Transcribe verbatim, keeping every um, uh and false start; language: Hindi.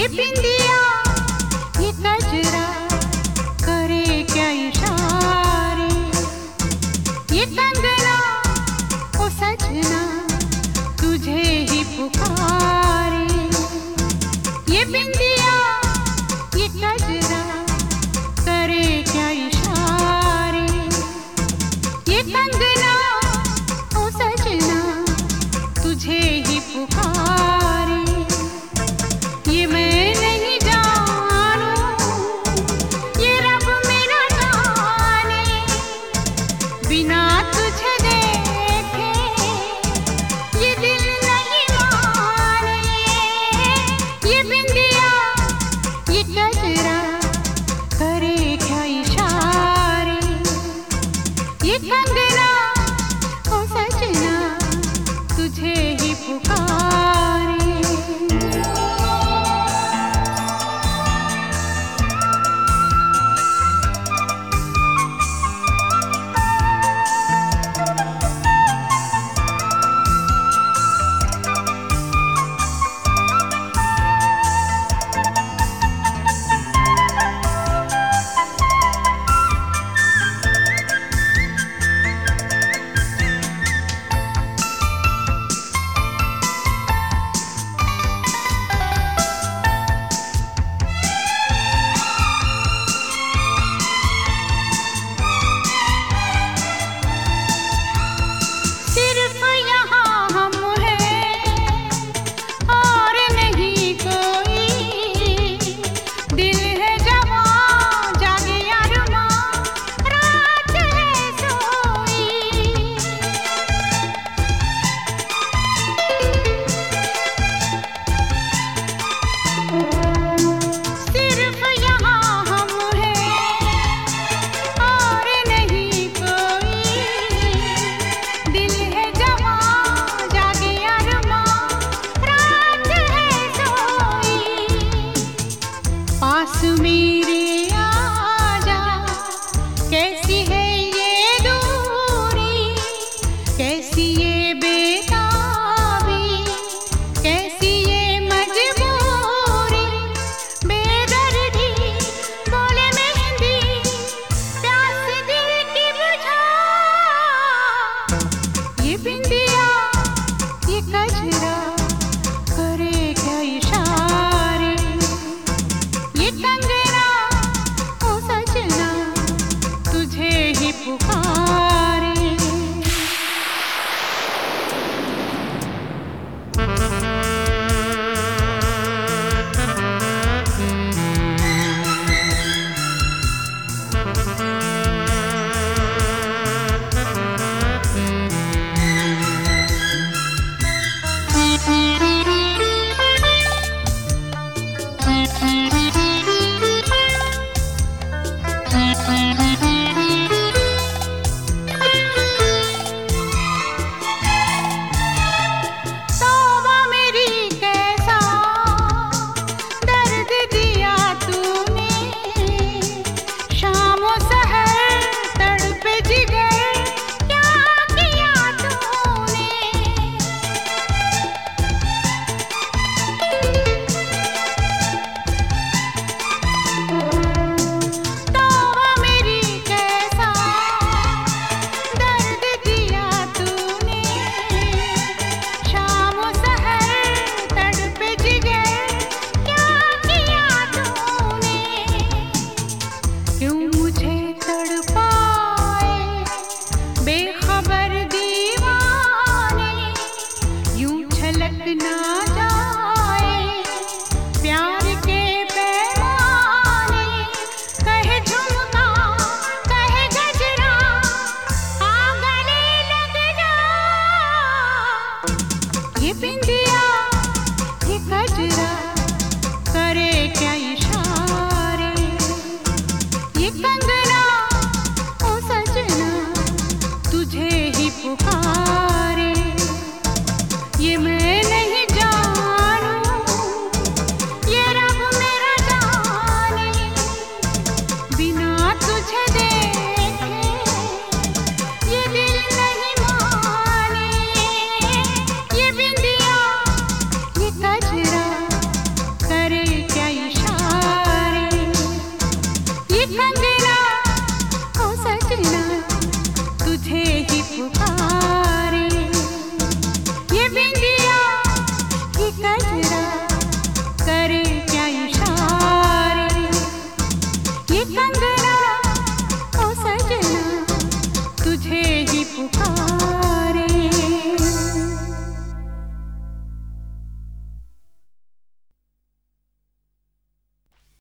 ये बिंदिया ये गजरा करे क्या इशारे, ये कंगना ओ सजना तुझे ही पुकारे। ये बिंदिया ये गजरा करे क्या इशारे, ये कंगना ओ सजना तुझे ही पुकारे। ये मैं नहीं जानू ये रब मेरा जाने, बिना तुझे देखे ये दिल नहीं माने। ये बिंदिया ये गजरा करे क्या इशारे, ये कंगना ओ सजना तुझे ही पुकारे। मेरे आजा कैसी है ये दूरी, कैसी ये बेताबी, कैसी ये मजबूरी। बेदर्दी बोले मेहंदी प्यास दिल की बुझा। ये बिंदिया ये गजरा करे क्या इशारे, ये कंगना ओ सजना तुझे ही पुकारे। ये बिंदिया ये गजरा करे क्या इशारे, ये कंगना ओ सजना तुझे ही पुकारे। ये मैं नहीं जानती पुकार।